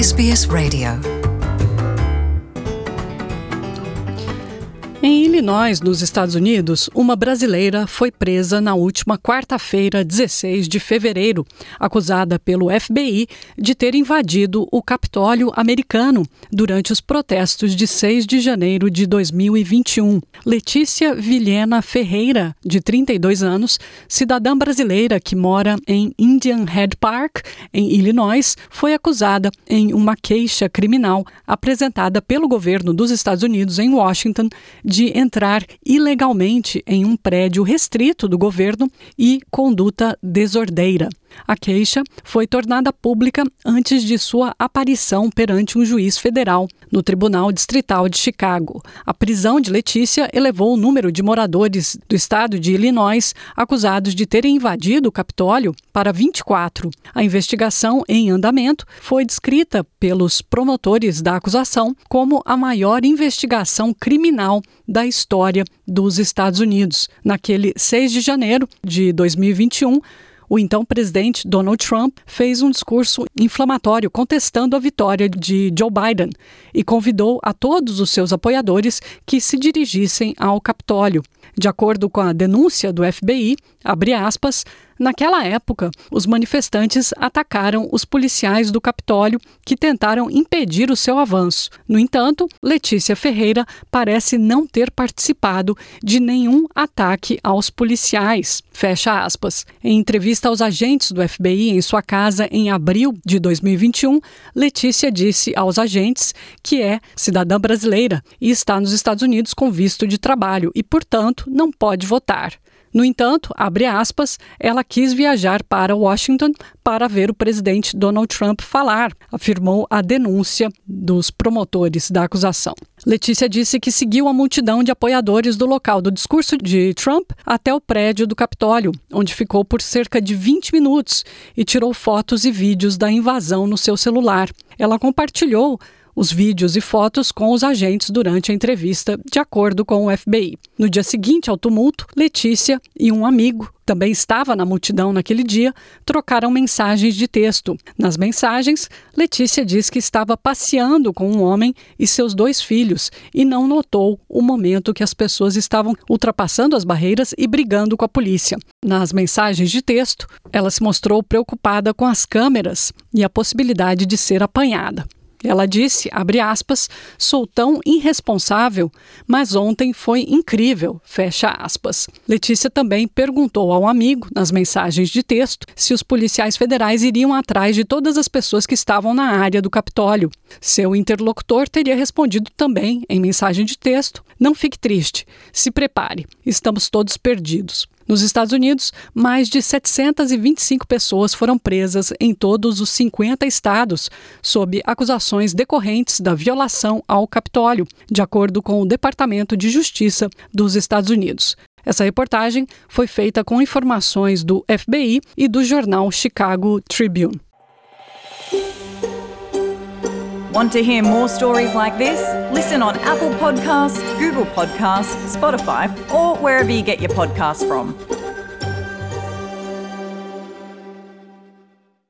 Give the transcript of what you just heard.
SBS Radio. Em Illinois, nos Estados Unidos, uma brasileira foi presa na última quarta-feira, 16 de fevereiro, acusada pelo FBI de ter invadido o Capitólio americano durante os protestos de 6 de janeiro de 2021. Letícia Vilhena Ferreira, de 32 anos, cidadã brasileira que mora em Indian Head Park, em Illinois, foi acusada em uma queixa criminal apresentada pelo governo dos Estados Unidos em Washington de entrar ilegalmente em um prédio restrito do governo e conduta desordeira. A queixa foi tornada pública antes de sua aparição perante um juiz federal no Tribunal Distrital de Chicago. A prisão de Letícia elevou o número de moradores do estado de Illinois acusados de terem invadido o Capitólio para 24. A investigação em andamento foi descrita pelos promotores da acusação como a maior investigação criminal da história dos Estados Unidos. Naquele 6 de janeiro de 2021, o então presidente Donald Trump fez um discurso inflamatório contestando a vitória de Joe Biden e convidou a todos os seus apoiadores que se dirigissem ao Capitólio. De acordo com a denúncia do FBI, abre aspas, naquela época, os manifestantes atacaram os policiais do Capitólio que tentaram impedir o seu avanço. No entanto, Letícia Ferreira parece não ter participado de nenhum ataque aos policiais. Fecha aspas. Em entrevista aos agentes do FBI em sua casa em abril de 2021, Letícia disse aos agentes que é cidadã brasileira e está nos Estados Unidos com visto de trabalho e, portanto, não pode votar. No entanto, abre aspas, ela quis viajar para Washington para ver o presidente Donald Trump falar, afirmou a denúncia dos promotores da acusação. Letícia disse que seguiu a multidão de apoiadores do local do discurso de Trump até o prédio do Capitólio, onde ficou por cerca de 20 minutos e tirou fotos e vídeos da invasão no seu celular. Ela compartilhou os vídeos e fotos com os agentes durante a entrevista, de acordo com o FBI. No dia seguinte ao tumulto, Letícia e um amigo, também estava na multidão naquele dia, trocaram mensagens de texto. Nas mensagens, Letícia diz que estava passeando com um homem e seus 2 filhos e não notou o momento que as pessoas estavam ultrapassando as barreiras e brigando com a polícia. Nas mensagens de texto, ela se mostrou preocupada com as câmeras e a possibilidade de ser apanhada. Ela disse, abre aspas, sou tão irresponsável, mas ontem foi incrível, fecha aspas. Letícia também perguntou ao amigo, nas mensagens de texto, se os policiais federais iriam atrás de todas as pessoas que estavam na área do Capitólio. Seu interlocutor teria respondido também, em mensagem de texto, não fique triste, se prepare, estamos todos perdidos. Nos Estados Unidos, mais de 725 pessoas foram presas em todos os 50 estados, sob acusações decorrentes da violação ao Capitólio, de acordo com o Departamento de Justiça dos Estados Unidos. Essa reportagem foi feita com informações do FBI e do jornal Chicago Tribune. Want to hear more stories like this? Listen on Apple Podcasts, Google Podcasts, Spotify, or wherever you get your podcasts from.